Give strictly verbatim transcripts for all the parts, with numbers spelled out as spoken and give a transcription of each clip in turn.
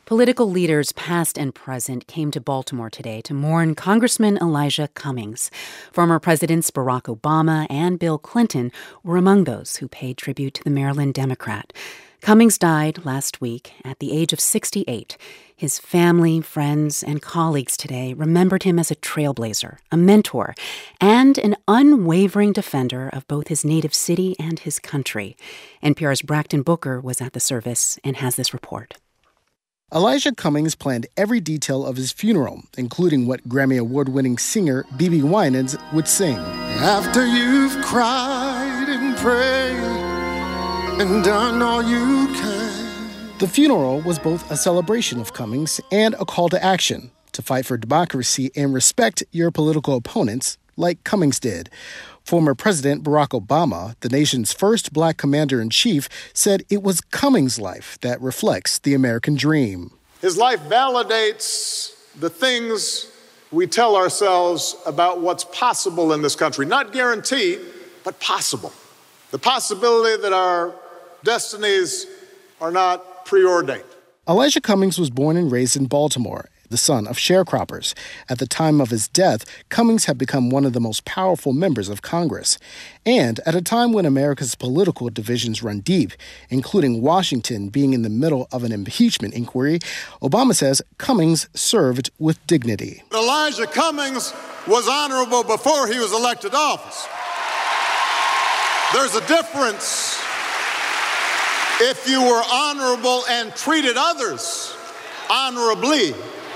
Political leaders past and present came to Baltimore today to mourn Congressman Elijah Cummings. Former Presidents Barack Obama and Bill Clinton were among those who paid tribute to the Maryland Democrat. Cummings died last week at the age of sixty-eight. His family, friends, and colleagues today remembered him as a trailblazer, a mentor, and an unwavering defender of both his native city and his country. N P R's Braxton Booker was at the service and has this report. Elijah Cummings planned every detail of his funeral, including what Grammy Award-winning singer B B Winans would sing. After you've cried and prayed and done all you can. The funeral was both a celebration of Cummings and a call to action, to fight for democracy and respect your political opponents, like Cummings did. Former President Barack Obama, the nation's first black commander-in-chief, said it was Cummings' life that reflects the American dream. His life validates the things we tell ourselves about what's possible in this country. Not guaranteed, but possible. The possibility that our destinies are not preordained. Elijah Cummings was born and raised in Baltimore, the son of sharecroppers. At the time of his death, Cummings had become one of the most powerful members of Congress. And at a time when America's political divisions run deep, including Washington being in the middle of an impeachment inquiry, Obama says Cummings served with dignity. Elijah Cummings was honorable before he was elected to office. There's a difference if you were honorable and treated others honorably.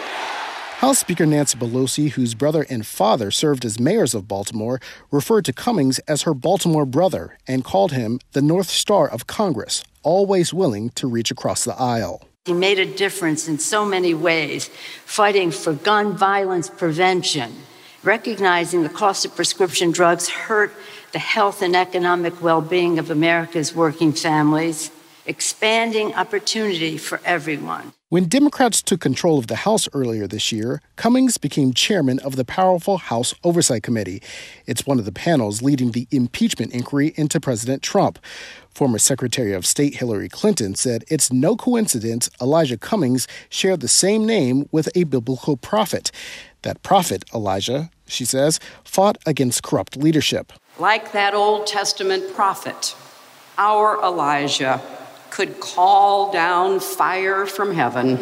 House Speaker Nancy Pelosi, whose brother and father served as mayors of Baltimore, referred to Cummings as her Baltimore brother and called him the North Star of Congress, always willing to reach across the aisle. He made a difference in so many ways, fighting for gun violence prevention, recognizing the cost of prescription drugs hurt the health and economic well-being of America's working families, expanding opportunity for everyone. When Democrats took control of the House earlier this year, Cummings became chairman of the powerful House Oversight Committee. It's one of the panels leading the impeachment inquiry into President Trump. Former Secretary of State Hillary Clinton said it's no coincidence Elijah Cummings shared the same name with a biblical prophet. That prophet, Elijah, she says, fought against corrupt leadership. Like that Old Testament prophet, our Elijah could call down fire from heaven.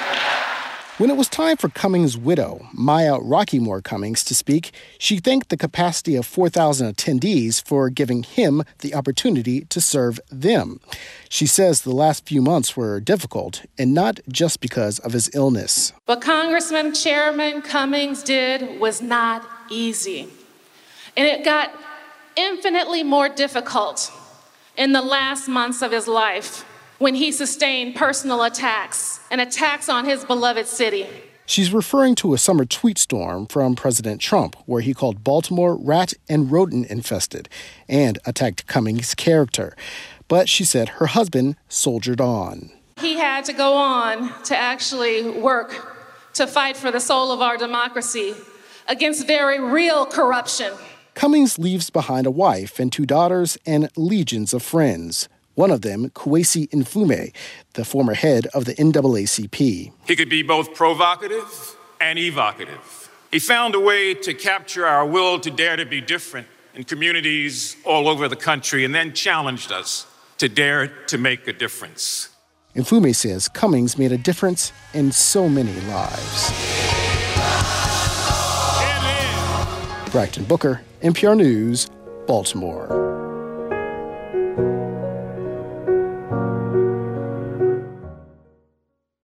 When it was time for Cummings' widow, Maya Rockeymoore Cummings, to speak, she thanked the capacity of four thousand attendees for giving him the opportunity to serve them. She says the last few months were difficult, and not just because of his illness. What Congressman Chairman Cummings did was not easy. And it got infinitely more difficult in the last months of his life, when he sustained personal attacks and attacks on his beloved city. She's referring to a summer tweet storm from President Trump, where he called Baltimore rat and rodent infested and attacked Cummings' character. But she said her husband soldiered on. He had to go on to actually work to fight for the soul of our democracy against very real corruption. Cummings leaves behind a wife and two daughters and legions of friends. One of them, Kweisi Mfume, the former head of the N double A C P. He could be both provocative and evocative. He found a way to capture our will to dare to be different in communities all over the country and then challenged us to dare to make a difference. Mfume says Cummings made a difference in so many lives. Braxton Booker, N P R News, Baltimore.